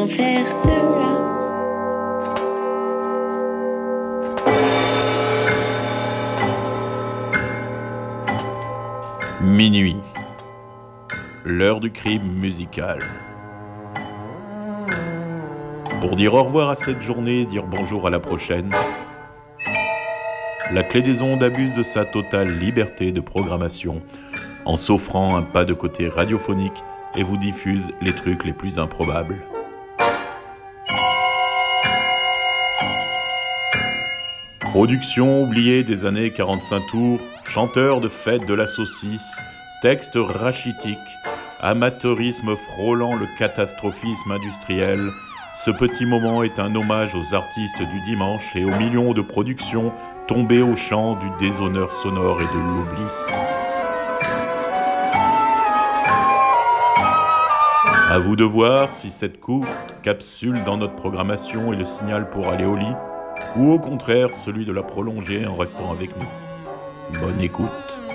sans faire cela. Minuit, l'heure du crime musical. Pour dire au revoir à cette journée et dire bonjour à la prochaine, la Clé des Ondes abuse de sa totale liberté de programmation en s'offrant un pas de côté radiophonique et vous diffuse les trucs les plus improbables. Production oubliée des années 45 tours, chanteur de fête de la saucisse, texte rachitique, amateurisme frôlant le catastrophisme industriel, ce petit moment est un hommage aux artistes du dimanche et aux millions de productions tombées au champ du déshonneur sonore et de l'oubli. À vous de voir si cette courte capsule dans notre programmation est le signal pour aller au lit, ou au contraire celui de la prolonger en restant avec nous. Bonne écoute.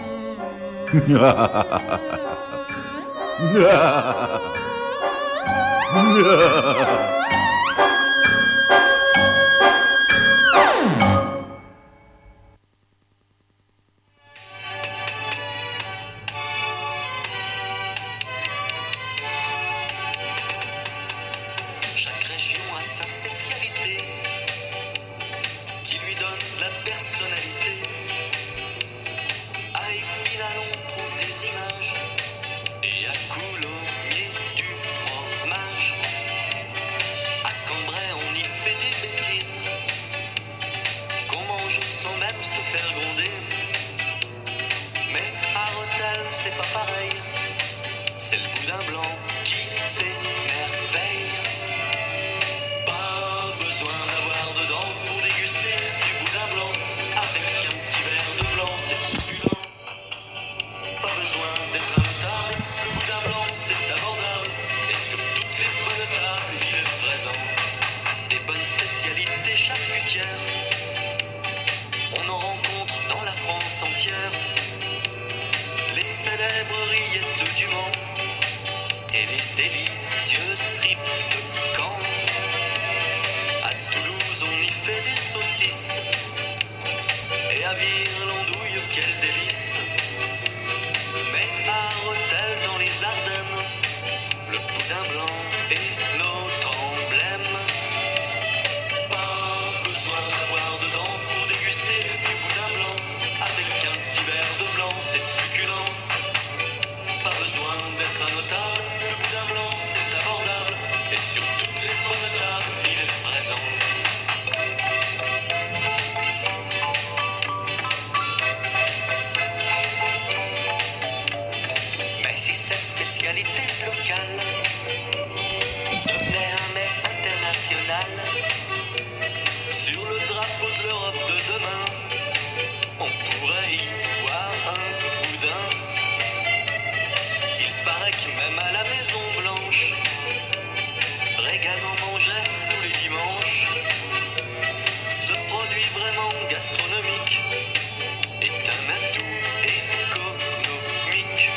Chaque région a sa spécialité qui lui donne la personnalité. À Épinal on trouve des images et à Coulommiers du fromage. À Cambrai on y fait des bêtises qu'on mange sans même se faire gronder. Mais à Rethel c'est pas pareil, c'est le boudin blanc qui fait merveille. Pas besoin d'avoir de dents pour déguster du boudin blanc. Avec un petit verre de blanc, c'est succulent. Pas besoin d'être un notable, le boudin blanc c'est abordable. Et sur toutes les bonnes tables, il est présent. Des bonnes spécialités charcutières, on en rencontre dans la France entière. Les célèbres rillettes du Mans et les délicieuses tripes de Caen. À Toulouse on y fait des saucisses et à Vire l'andouille, quel délice. Mais à Rethel dans les Ardennes, le boudin blanc est notre emblème. Pas besoin d'avoir de dents pour déguster du boudin blanc. Avec un petit verre de blanc, c'est succulent. Pas besoin d'être un notable, le boudin blanc c'est abordable. Et sur toutes les bonnes tables, il est présent. Mais si cette spécialité locale devenait un mets international, sur le drapeau de l'Europe de demain, on pourrait y voir un boudin. Il paraît que même à la Maison Blanche, Reagan en mangeait tous les dimanches. Ce produit vraiment gastronomique est un atout économique.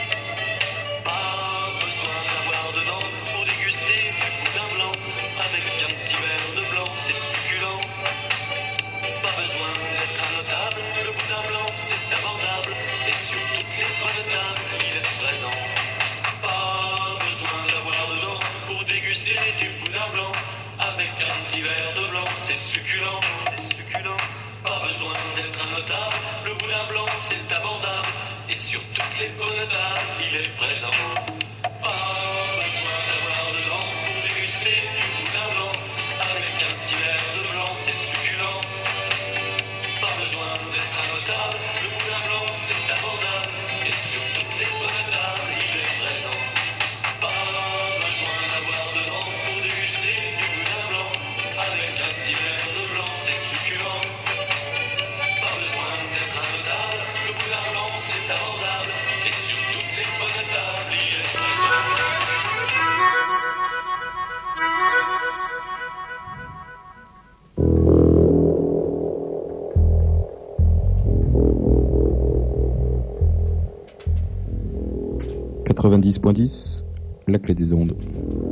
Pas besoin d'avoir de dents pour déguster du boudin blanc. Avec un petit verre de blanc, c'est succulent. Pas besoin d'être un notable, le boudin blanc c'est abordable. Et sur toutes les bonnes tables, il est présent. Pas besoin d'avoir de dents pour déguster du boudin blanc. Avec un petit verre de blanc, c'est succulent, c'est succulent. Pas besoin d'être un notable, le boudin blanc c'est abordable. Et sur toutes les bonnes tables, il est présent. Pas besoin d'avoir de dents pour déguster du boudin blanc. Avec un petit verre de blanc, c'est succulent. Pas besoin d'être un notable, le boudin blanc c'est abordable. Et sur toutes les bonnes tables, il est présent. Pas besoin d'avoir de dents pour déguster du boudin blanc. Avec un petit verre de blanc, c'est succulent. Pas besoin d'être un notable, le boudin blanc c'est abordable. Et sur toutes les bonnes tables, il est présent. 90.10, la Clé des Ondes.